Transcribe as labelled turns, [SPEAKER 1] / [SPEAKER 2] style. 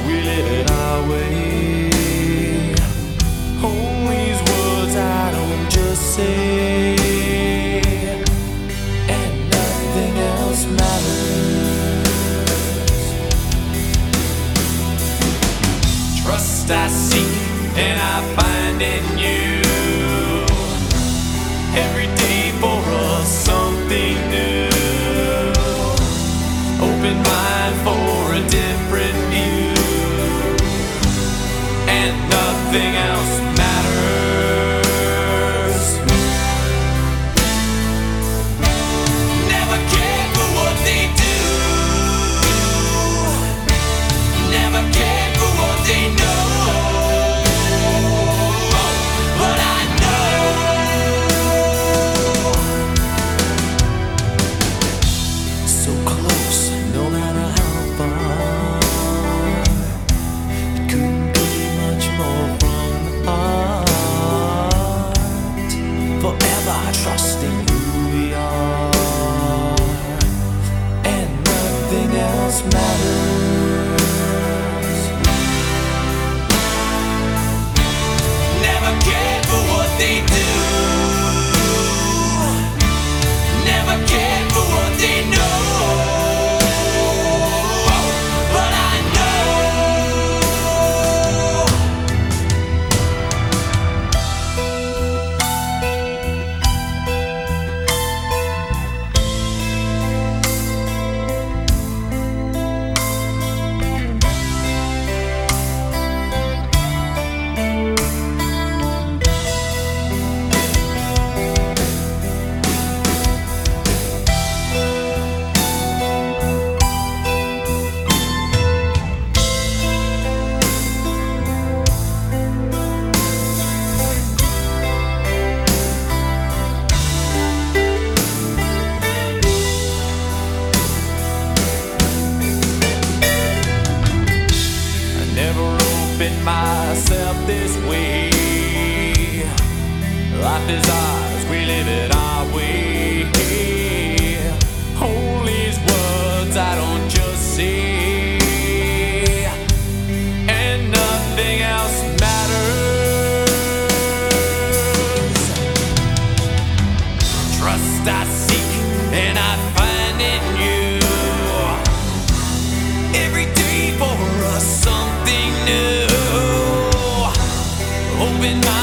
[SPEAKER 1] we live it our way. Hold these words I don't just say, and nothing else matters. Trust I seek and I find in you. Every day for us something new. Open mind for a different view, and nothing else matters. Never cared for what they do. Never cared for what they know. But I know so close, no matter how far. It couldn't be much more from the heart. Forever trusting who we are, and nothing else matters. Never cared for what they do. Never cared for what they know. But I know never opened myself this way. Life is ours, we live it our way. Hold these words I don't just say, and nothing else matters. Trust I seek and I find in you. Every day for us something new. Open my